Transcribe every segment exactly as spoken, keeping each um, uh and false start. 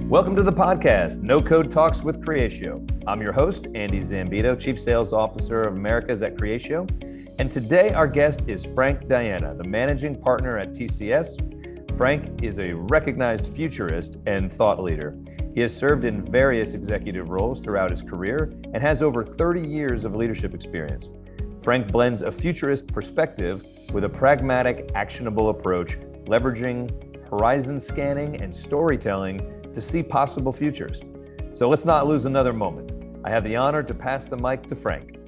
Welcome to the podcast, No Code Talks with Creatio. I'm your host, Andy Zambito, Chief Sales Officer of Americas at Creatio. And today our guest is Frank Diana, the Managing Partner at T C S. Frank is a recognized futurist and thought leader. He has served in various executive roles throughout his career and has over thirty years of leadership experience. Frank blends a futurist perspective with a pragmatic, actionable approach, leveraging horizon scanning and storytelling to see possible futures. So let's not lose another moment. I have the honor to pass the mic to Frank.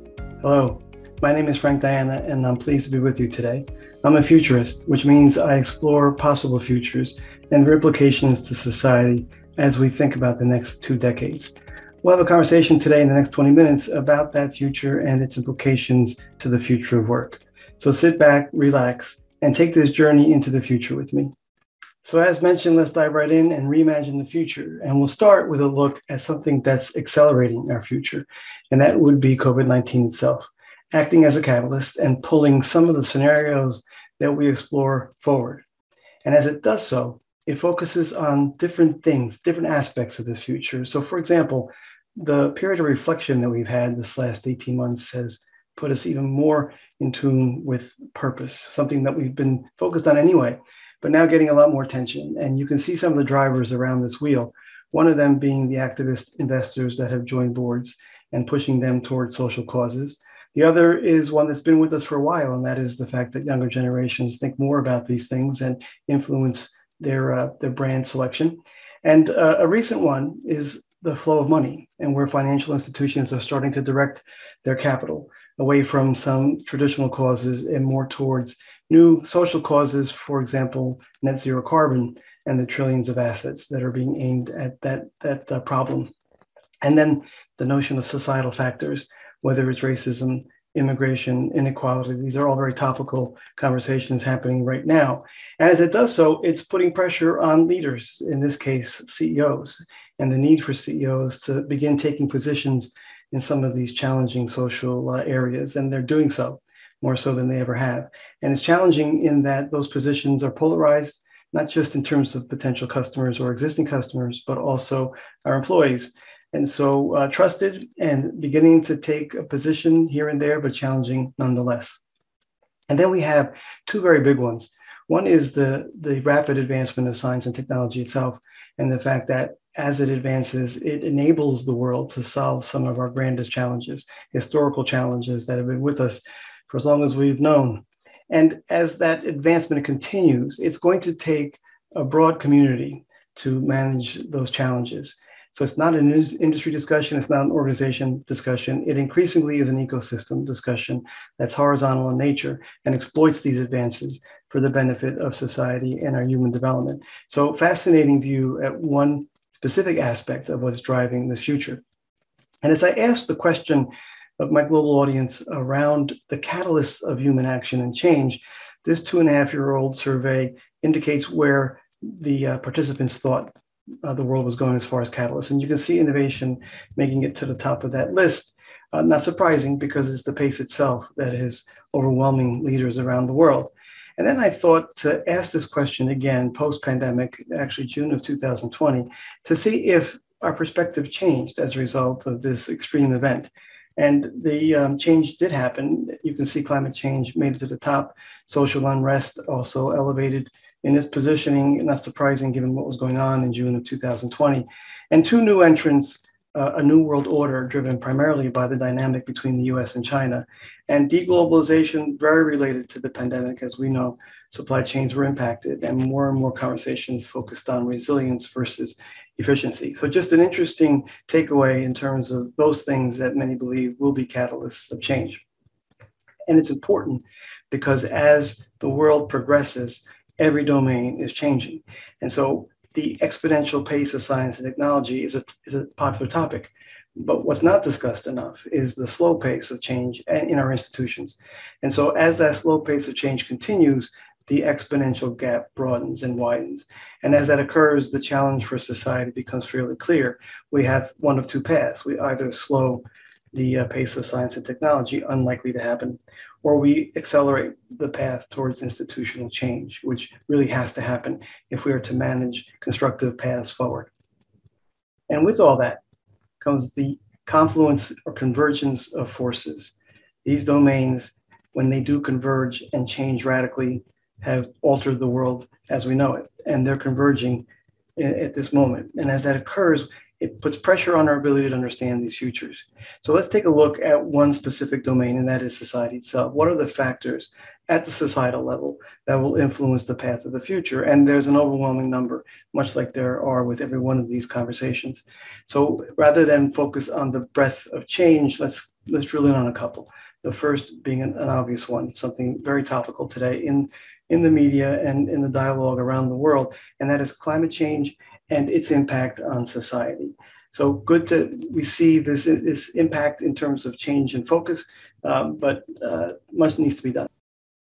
Hello, my name is Frank Diana, and I'm pleased to be with you today. I'm a futurist, which means I explore possible futures and their implications to society as we think about the next two decades. We'll have a conversation today in the next twenty minutes about that future and its implications to the future of work. So sit back, relax, and take this journey into the future with me. So as mentioned, let's dive right in and reimagine the future. And we'll start with a look at something that's accelerating our future, and that would be COVID nineteen itself, acting as a catalyst and pulling some of the scenarios that we explore forward. And as it does so, it focuses on different things, different aspects of this future. So for example, the period of reflection that we've had this last eighteen months has put us even more in tune with purpose, something that we've been focused on anyway, but now getting a lot more attention. And you can see some of the drivers around this wheel, one of them being the activist investors that have joined boards and pushing them towards social causes. The other is one that's been with us for a while, and that is the fact that younger generations think more about these things and influence their, uh, their brand selection. And uh, a recent one is the flow of money, and where financial institutions are starting to direct their capital away from some traditional causes and more towards new social causes, for example, net zero carbon and the trillions of assets that are being aimed at that, that uh, problem. And then the notion of societal factors, whether it's racism, immigration, inequality, these are all very topical conversations happening right now. And as it does so, it's putting pressure on leaders, in this case, C E Os, and the need for C E Os to begin taking positions in some of these challenging social uh, areas. And they're doing so more so than they ever have. And it's challenging in that those positions are polarized, not just in terms of potential customers or existing customers, but also our employees. And so uh, trusted and beginning to take a position here and there, but challenging nonetheless. And then we have two very big ones. One is the, the rapid advancement of science and technology itself, and the fact that as it advances, it enables the world to solve some of our grandest challenges, historical challenges that have been with us for as long as we've known. And as that advancement continues, it's going to take a broad community to manage those challenges. So it's not an industry discussion, it's not an organization discussion. It increasingly is an ecosystem discussion that's horizontal in nature and exploits these advances for the benefit of society and our human development. So fascinating view at one specific aspect of what's driving this future. And as I asked the question of my global audience around the catalysts of human action and change, this two and a half year old survey indicates where the uh, participants thought uh, the world was going as far as catalysts. And you can see innovation making it to the top of that list. Uh, not surprising, because it's the pace itself that is overwhelming leaders around the world. And then I thought to ask this question again, post-pandemic, actually June of two thousand twenty, to see if our perspective changed as a result of this extreme event. And the um, change did happen. You can see climate change made it to the top. Social unrest also elevated in its positioning, not surprising given what was going on in June of two thousand twenty. And two new entrants, uh, a new world order driven primarily by the dynamic between the U S and China, and deglobalization, very related to the pandemic. As we know, supply chains were impacted, and more and more conversations focused on resilience versus efficiency. So just an interesting takeaway in terms of those things that many believe will be catalysts of change. And it's important because as the world progresses, every domain is changing. And so the exponential pace of science and technology is a, is a popular topic. But what's not discussed enough is the slow pace of change in our institutions. And so as that slow pace of change continues, the exponential gap broadens and widens. And as that occurs, the challenge for society becomes fairly clear. We have one of two paths. We either slow the uh, pace of science and technology, unlikely to happen, or we accelerate the path towards institutional change, which really has to happen if we are to manage constructive paths forward. And with all that comes the confluence or convergence of forces. These domains, when they do converge and change radically, have altered the world as we know it, and they're converging at this moment. And as that occurs, it puts pressure on our ability to understand these futures. So let's take a look at one specific domain, and that is society itself. What are the factors at the societal level that will influence the path of the future? And there's an overwhelming number, much like there are with every one of these conversations. So rather than focus on the breadth of change, let's let's drill in on a couple. The first being an, an obvious one, something very topical today in, in the media and in the dialogue around the world, and that is climate change and its impact on society. So good to, we see this, this impact in terms of change and focus, um, but uh, much needs to be done.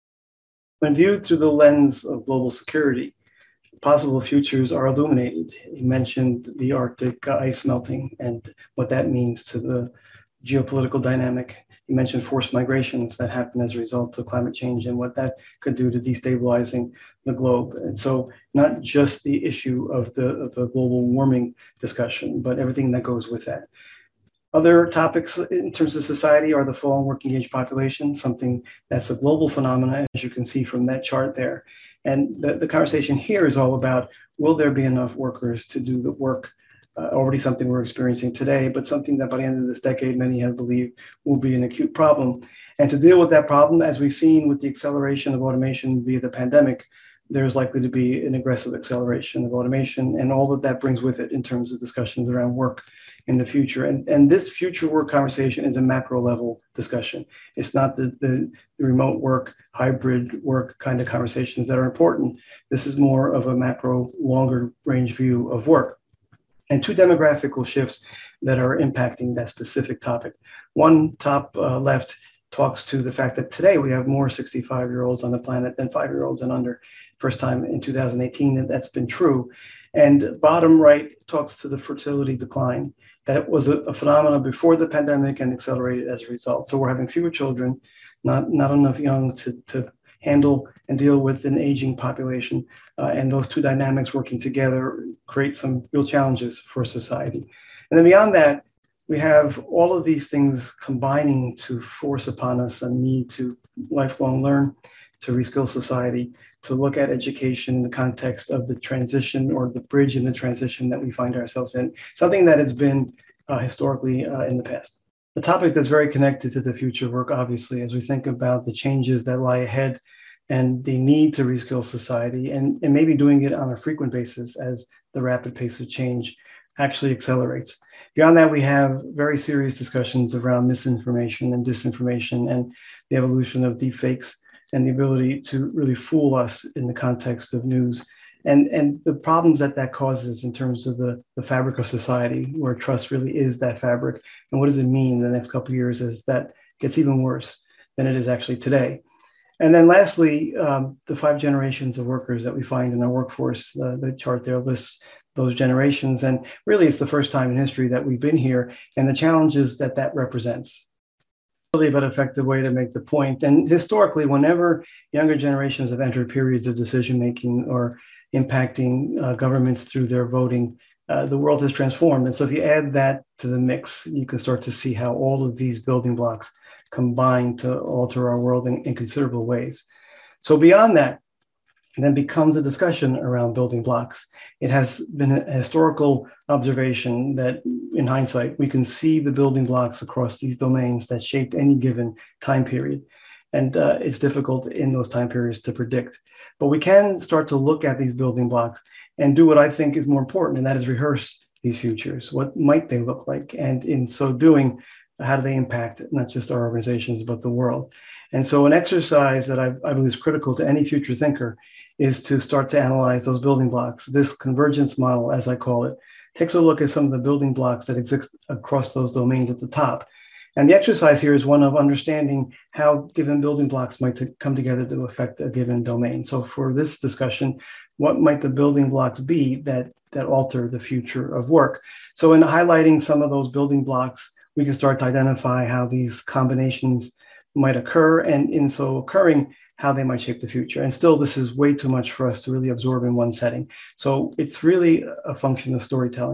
When viewed through the lens of global security, possible futures are illuminated. You mentioned the Arctic ice melting and what that means to the geopolitical dynamic. You mentioned forced migrations that happen as a result of climate change and what that could do to destabilizing the globe. And so not just the issue of the, of the global warming discussion, but everything that goes with that. Other topics in terms of society are the falling working age population, something that's a global phenomenon, as you can see from that chart there. And the, the conversation here is all about, will there be enough workers to do the work? Uh, already something we're experiencing today, but something that by the end of this decade, many have believed will be an acute problem. And to deal with that problem, as we've seen with the acceleration of automation via the pandemic, there's likely to be an aggressive acceleration of automation and all that that brings with it in terms of discussions around work in the future. And, and this future work conversation is a macro level discussion. It's not the, the, the remote work, hybrid work kind of conversations that are important. This is more of a macro, longer range view of work. And two demographical shifts that are impacting that specific topic. One, top uh, left, talks to the fact that today we have more sixty-five-year-olds on the planet than five-year-olds and under. First time in two thousand eighteen that that's been true. And bottom right talks to the fertility decline. That was a, a phenomenon before the pandemic and accelerated as a result. So we're having fewer children, not, not enough young to, to handle and deal with an aging population. Uh, and those two dynamics working together create some real challenges for society. And then beyond that, we have all of these things combining to force upon us a need to lifelong learn, to reskill society, to look at education in the context of the transition or the bridge in the transition that we find ourselves in, something that has been uh, historically uh, in the past. The topic that's very connected to the future of work, obviously, as we think about the changes that lie ahead and the need to reskill society, and, and maybe doing it on a frequent basis as the rapid pace of change actually accelerates. Beyond that, we have very serious discussions around misinformation and disinformation and the evolution of deepfakes and the ability to really fool us in the context of news and, and the problems that that causes in terms of the, the fabric of society, where trust really is that fabric. And what does it mean in the next couple of years as that gets even worse than it is actually today? And then lastly, um, the five generations of workers that we find in our workforce. Uh, the chart there lists those generations. And really, it's the first time in history that we've been here and the challenges that that represents. Really, but effective way to make the point. And historically, whenever younger generations have entered periods of decision-making or impacting uh, governments through their voting, uh, the world has transformed. And so if you add that to the mix, you can start to see how all of these building blocks combine to alter our world in, in considerable ways. So beyond that, it then becomes a discussion around building blocks. It has been a historical observation that in hindsight, we can see the building blocks across these domains that shaped any given time period. And uh, it's difficult in those time periods to predict. But we can start to look at these building blocks and do what I think is more important, and that is rehearse these futures. What might they look like? And in so doing, how do they impact not just our organizations, but the world? And so an exercise that I, I believe is critical to any future thinker is to start to analyze those building blocks. This convergence model, as I call it, takes a look at some of the building blocks that exist across those domains at the top. And the exercise here is one of understanding how given building blocks might to come together to affect a given domain. So for this discussion, what might the building blocks be that, that alter the future of work? So in highlighting some of those building blocks, we can start to identify how these combinations might occur, and in so occurring, how they might shape the future. And still, this is way too much for us to really absorb in one setting. So it's really a function of storytelling.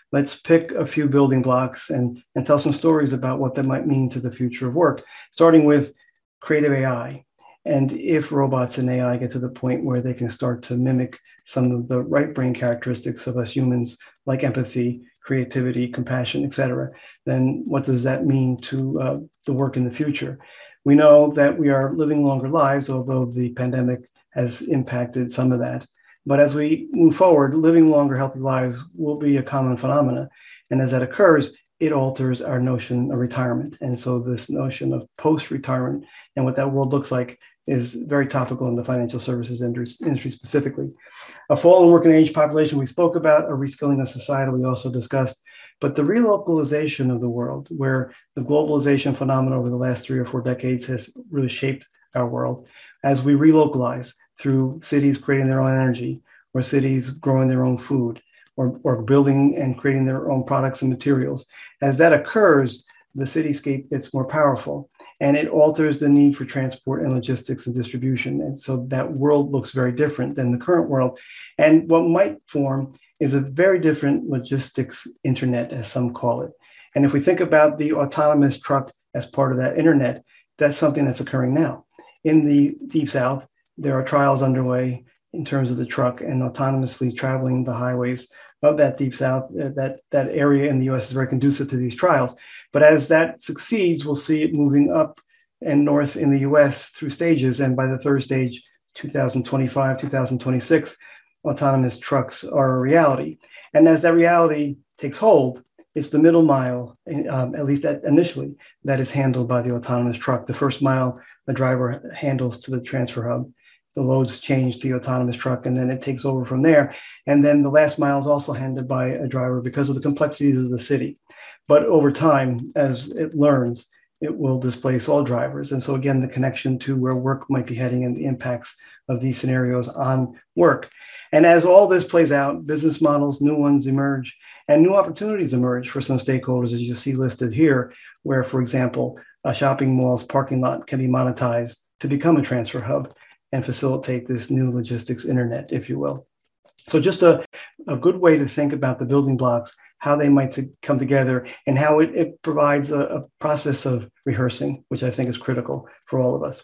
let's pick a few building blocks and, and tell some stories about what that might mean to the future of work, starting with creative A I. And if robots and A I get to the point where they can start to mimic some of the right brain characteristics of us humans, like empathy, creativity, compassion, et cetera, then what does that mean to uh, the work in the future? We know that we are living longer lives, although the pandemic has impacted some of that. But as we move forward, living longer, healthy lives will be a common phenomena. And as that occurs, it alters our notion of retirement. And so this notion of post-retirement and what that world looks like is very topical in the financial services industry specifically. A fallen working age population we spoke about, a reskilling of society we also discussed, but the relocalization of the world, where the globalization phenomenon over the last three or four decades has really shaped our world, as we relocalize through cities creating their own energy, or cities growing their own food, or, or building and creating their own products and materials. As that occurs, the cityscape gets more powerful, and it alters the need for transport and logistics and distribution. And so that world looks very different than the current world. And what might form is a very different logistics internet, as some call it. And if we think about the autonomous truck as part of that internet, that's something that's occurring now. In the Deep South, there are trials underway in terms of the truck and autonomously traveling the highways of that Deep South. That, that area in the U S is very conducive to these trials. But as that succeeds, we'll see it moving up and north in the U S through stages. And by the third stage, two thousand twenty-five, two thousand twenty-six, autonomous trucks are a reality. And as that reality takes hold, it's the middle mile, um, at least at initially, that is handled by the autonomous truck. The first mile, the driver handles to the transfer hub. The loads change to the autonomous truck, and then it takes over from there. And then the last mile is also handled by a driver because of the complexities of the city. But over time, as it learns, it will displace all drivers. And so again, the connection to where work might be heading and the impacts of these scenarios on work. And as all this plays out, business models, new ones emerge, and new opportunities emerge for some stakeholders, as you see listed here, where, for example, a shopping mall's parking lot can be monetized to become a transfer hub and facilitate this new logistics internet, if you will. So just a, a good way to think about the building blocks, how they might to come together, and how it, it provides a, a process of rehearsing, which I think is critical for all of us.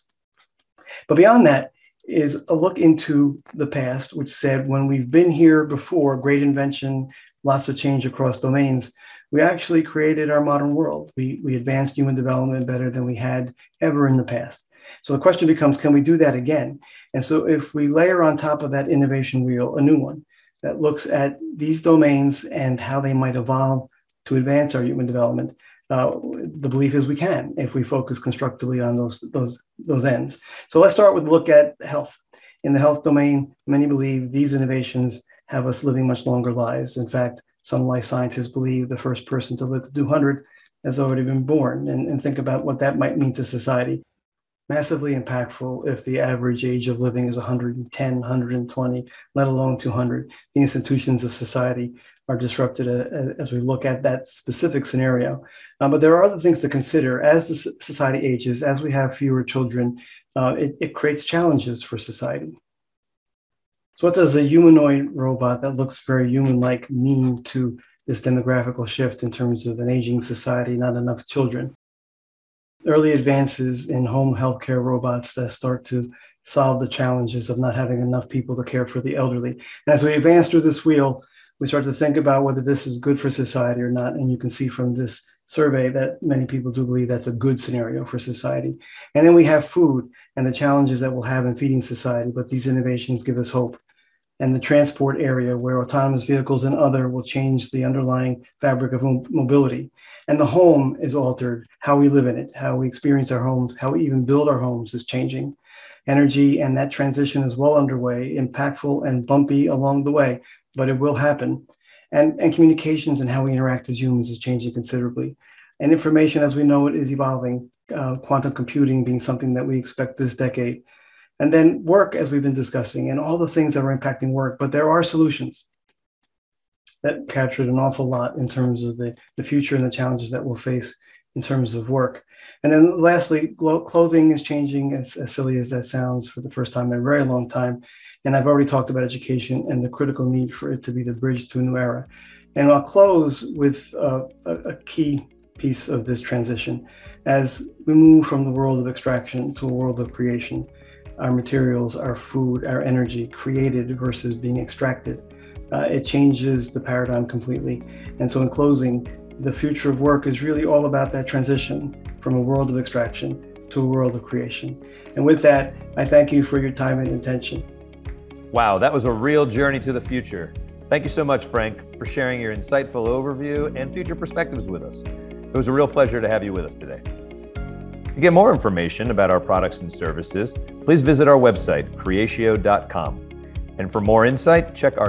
But beyond that is a look into the past, which said when we've been here before, great invention, lots of change across domains, we actually created our modern world. We, we advanced human development better than we had ever in the past. So the question becomes, can we do that again? And so if we layer on top of that innovation wheel, a new one that looks at these domains and how they might evolve to advance our human development, uh, the belief is we can if we focus constructively on those, those, those ends. So let's start with a look at health. In the health domain, many believe these innovations have us living much longer lives. In fact, some life scientists believe the first person to live to two hundred has already been born, and, and think about what that might mean to society. Massively impactful if the average age of living is one hundred ten, one hundred twenty, let alone two hundred. The institutions of society are disrupted uh, as we look at that specific scenario. Uh, but there are other things to consider. As the society ages, as we have fewer children, uh, it, it creates challenges for society. So what does a humanoid robot that looks very human-like mean to this demographical shift in terms of an aging society, not enough children? Early advances in home healthcare robots that start to solve the challenges of not having enough people to care for the elderly. And as we advance through this wheel, we start to think about whether this is good for society or not. And you can see from this survey that many people do believe that's a good scenario for society. And then we have food and the challenges that we'll have in feeding society, but these innovations give us hope. And the transport area where autonomous vehicles and other will change the underlying fabric of mobility. And the home is altered. How we live in it, how we experience our homes, how we even build our homes is changing. Energy and that transition is well underway, impactful and bumpy along the way, but it will happen. And, and communications and how we interact as humans is changing considerably. And information as we know it is evolving, uh, quantum computing being something that we expect this decade. And then work, as we've been discussing, and all the things that are impacting work, but there are solutions that captured an awful lot in terms of the, the future and the challenges that we'll face in terms of work. And then lastly, clothing is changing, as, as silly as that sounds, for the first time in a very long time. And I've already talked about education and the critical need for it to be the bridge to a new era. And I'll close with uh, a, a key piece of this transition. As we move from the world of extraction to a world of creation, our materials, our food, our energy created versus being extracted, uh, it changes the paradigm completely. And so in closing, the future of work is really all about that transition from a world of extraction to a world of creation. And with that, I thank you for your time and attention. Wow, that was a real journey to the future. Thank you so much, Frank, for sharing your insightful overview and future perspectives with us. It was a real pleasure to have you with us today. To get more information about our products and services, please visit our website, creatio dot com. And for more insight, check our